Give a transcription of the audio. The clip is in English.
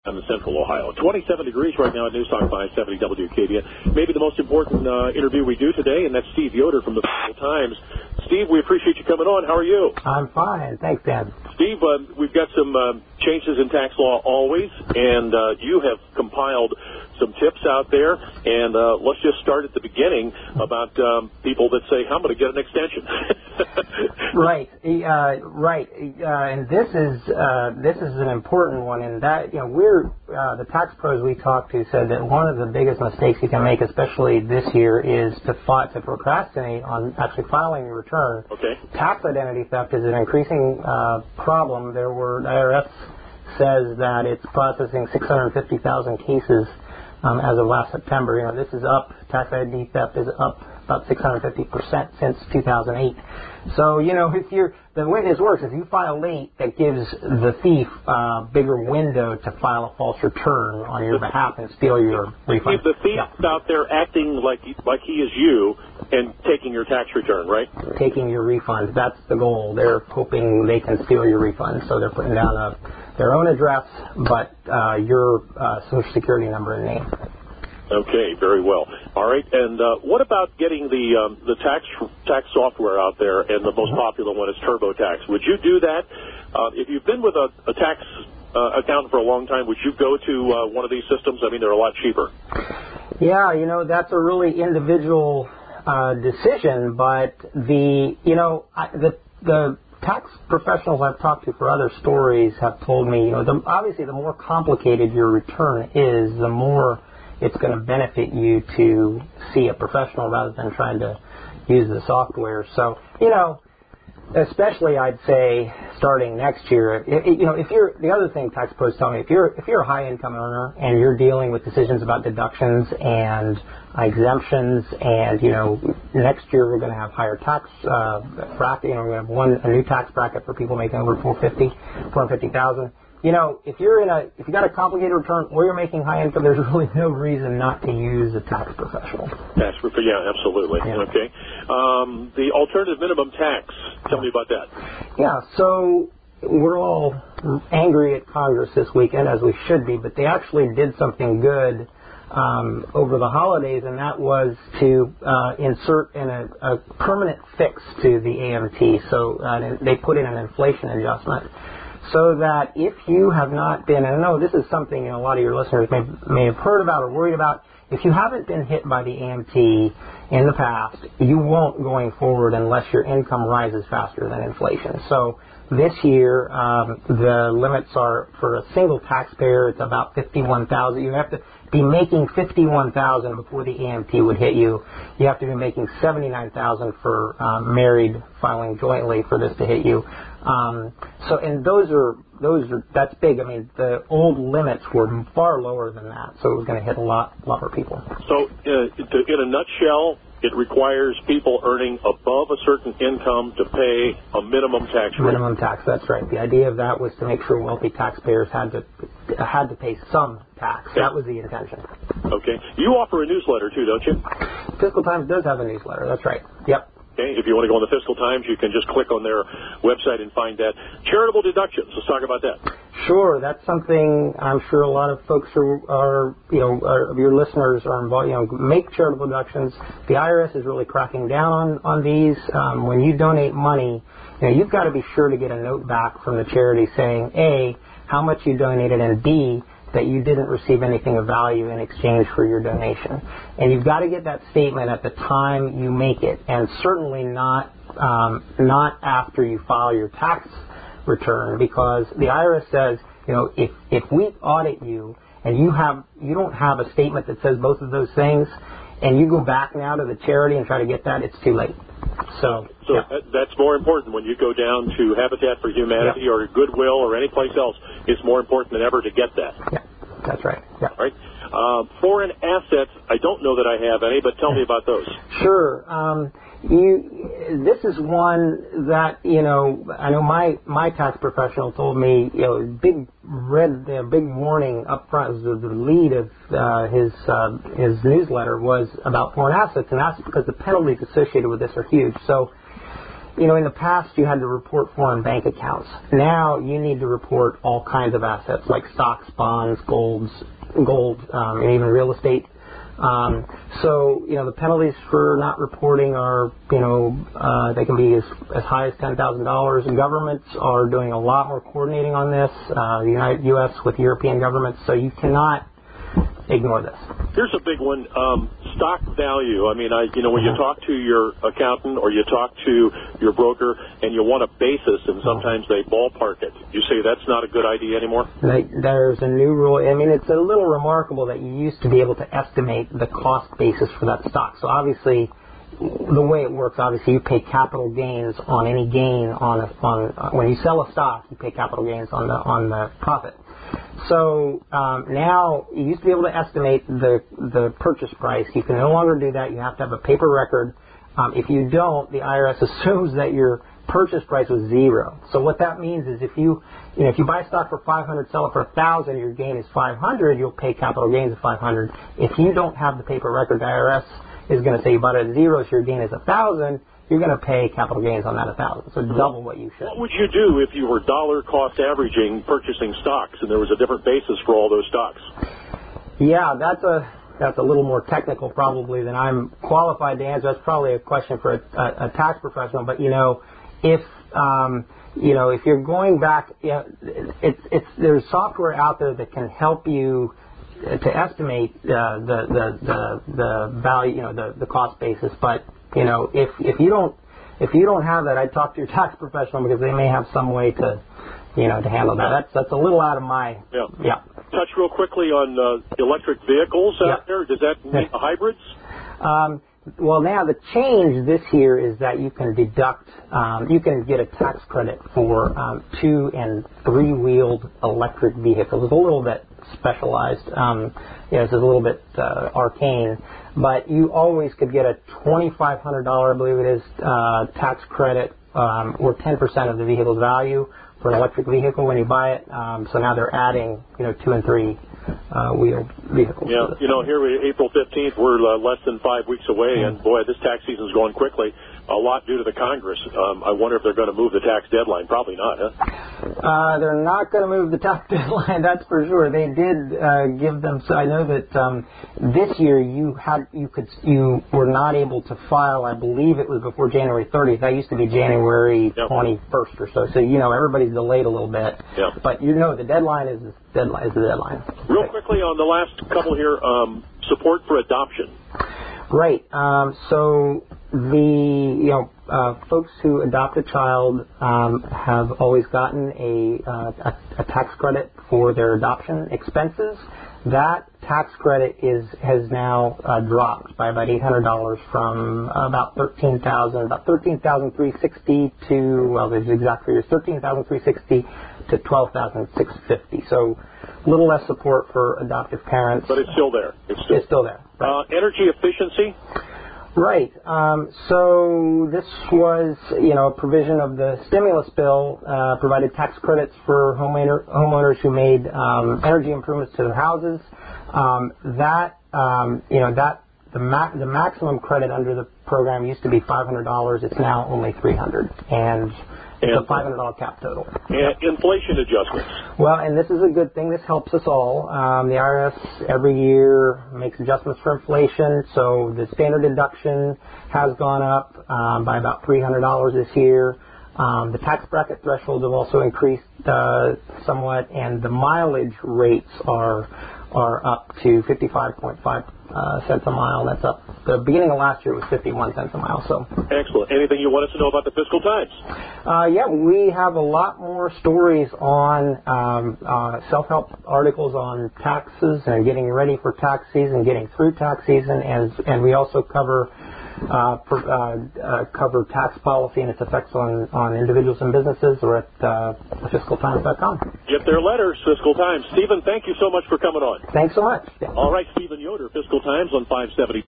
in Central Ohio. 27 degrees right now at News Talk 570 WKBN. Maybe the most important interview we do today, and that's Steve Yoder from the Financial Times. Steve, we appreciate you coming on. How are you? I'm fine. Thanks, Dan. Steve, we've got some changes in tax law always, and you have compiled some tips out there. And let's just start at the beginning about people that say, I'm going to get an extension. Right. And this is an important one. And that, we're the tax pros we talked to said that one of the biggest mistakes you can make, especially this year, is to procrastinate on actually filing your return. Okay. Tax identity theft is an increasing problem. The IRS says that it's processing 650,000 cases as of last September. This is up. Tax ID theft is up about 650% since 2008. So, the way this works is you file late, that gives the thief a bigger window to file a false return on your behalf and steal your refund. The thief's out there acting like he is you and taking your tax return, right? Taking your refund. That's the goal. They're hoping they can steal your refund, so they're putting down their own address, but your Social Security number and name. Okay, very well. All right, and what about getting the tax software out there, and the most popular one is TurboTax? Would you do that? If you've been with a tax accountant for a long time, would you go to one of these systems? I mean, they're a lot cheaper. Yeah, that's a really individual decision, but the tax professionals I've talked to for other stories have told me, obviously the more complicated your return is, the more it's going to benefit you to see a professional rather than trying to use the software. So, especially I'd say starting next year, if you're, the other thing tax pros tell me, if you're a high income earner and you're dealing with decisions about deductions and exemptions, and next year we're going to have higher tax bracket. We're going to have a new tax bracket for people making over $450,000. If you got a complicated return or you're making high income, there's really no reason not to use a tax professional. Yeah, absolutely. Yeah. Okay. The alternative minimum tax. Tell me about that. Yeah. So we're all angry at Congress this weekend, as we should be, but they actually did something good over the holidays, and that was to insert in a permanent fix to the AMT. So they put in an inflation adjustment, so that if you have not been, and I know this is something a lot of your listeners may have heard about or worried about, if you haven't been hit by the AMT in the past, you won't going forward unless your income rises faster than inflation. So this year, the limits are, for a single taxpayer, it's about $51,000. You have to be making $51,000 before the AMT would hit you. You have to be making $79,000 for married filing jointly for this to hit you. And that's big. I mean, the old limits were far lower than that, so it was going to hit a lot more people. So, in a nutshell, it requires people earning above a certain income to pay a minimum tax rate. Minimum tax, that's right. The idea of that was to make sure wealthy taxpayers had to pay some tax. Yeah. That was the intention. Okay. You offer a newsletter too, don't you? Fiscal Times does have a newsletter. That's right. Yep. Okay. If you want to go on the Fiscal Times, you can just click on their website and find that. Charitable deductions. Let's talk about that. Sure. That's something I'm sure a lot of folks are your listeners are involved. Make charitable deductions. The IRS is really cracking down on these. When you donate money, you've got to be sure to get a note back from the charity saying, A, how much you donated, and B, that you didn't receive anything of value in exchange for your donation. And you've got to get that statement at the time you make it, and certainly not after you file your tax return, because the IRS says, if we audit you and you don't have a statement that says both of those things, and you go back now to the charity and try to get that, it's too late. So yeah. That's more important when you go down to Habitat for Humanity or Goodwill or any place else. It's more important than ever to get that. Yeah, that's right. Yeah. All right. Foreign assets, I don't know that I have any, but tell me about those. Sure. This is one that, I know my tax professional told me, big warning up front, the lead of his newsletter was about foreign assets, and that's because the penalties associated with this are huge. So in the past you had to report foreign bank accounts. Now you need to report all kinds of assets like stocks, bonds, gold, and even real estate. So the penalties for not reporting are, they can be as high as $10,000. And governments are doing a lot more coordinating on this, the U.S. with European governments, so you cannot ignore this. Here's a big one, stock value. I mean, when you talk to your accountant or you talk to your broker and you want a basis, and sometimes they ballpark it, you say that's not a good idea anymore? There's a new rule. I mean, it's a little remarkable that you used to be able to estimate the cost basis for that stock. So obviously, the way it works, obviously, you pay capital gains on any gain when you sell a stock, you pay capital gains on the profit. So now you used to be able to estimate the purchase price. You can no longer do that. You have to have a paper record. If you don't, the IRS assumes that your purchase price was zero. So what that means is if you buy stock for $500, sell it for $1,000, your gain is $500. You'll pay capital gains of $500. If you don't have the paper record, the IRS is going to say you bought it at zero, so your gain is $1,000. You're going to pay capital gains on that $1,000, so double what you should. What would you do if you were dollar cost averaging purchasing stocks and there was a different basis for all those stocks? Yeah, that's a little more technical probably than I'm qualified to answer. That's probably a question for a tax professional. But if you're going back, there's software out there that can help you to estimate the value, the cost basis. But if you don't have that, I'd talk to your tax professional because they may have some way to handle that. That's a little out of my. Yeah. Touch real quickly on electric vehicles out there. Does that mean hybrids? Well, now the change this year is that you can deduct, you can get a tax credit for 2- and 3-wheeled electric vehicles. It's a little bit specialized. It's a little bit arcane, but you always could get a $2,500, I believe it is, tax credit or 10% of the vehicle's value for an electric vehicle when you buy it. So now they're adding, 2- and 3-wheeled vehicles. Yeah, here April 15th, we're less than 5 weeks away, and boy, this tax season's going quickly. A lot due to the Congress. I wonder if they're going to move the tax deadline. Probably not, huh? They're not going to move the tax deadline, that's for sure. They did give them. So I know that this year you were not able to file. I believe it was before January 30th. That used to be January 21st or so. So everybody's delayed a little bit. Yep. But the deadline is the deadline. Real quickly on the last couple here, support for adoption. Right. So the folks who adopt a child have always gotten a tax credit for their adoption expenses. That tax credit has now dropped by about $800 from about $13,360 to the exact figure is $13,360 to $12,650. So a little less support for adoptive parents. But it's still there. It's still there. Right. Energy efficiency? Right. So this was, a provision of the stimulus bill, provided tax credits for homeowners who made energy improvements to their houses. The maximum credit under the program used to be $500. It's now only $300, and it's a $500 cap total. And inflation adjustments. Well, and this is a good thing. This helps us all. The IRS every year makes adjustments for inflation, so the standard deduction has gone up by about $300 this year. The tax bracket thresholds have also increased somewhat, and the mileage rates are up to 55.5 cents a mile. That's up. The beginning of last year was 51 cents a mile. So excellent. Anything you want us to know about the Fiscal Times? We have a lot more stories on self-help articles on taxes and getting ready for tax season, getting through tax season, and we also cover tax policy and its effects on individuals and businesses. We're at fiscaltimes.com. Get their letters, Fiscal Times. Stephen, thank you so much for coming on. Thanks so much. All right, Stephen Yoder, Fiscal Times on 570.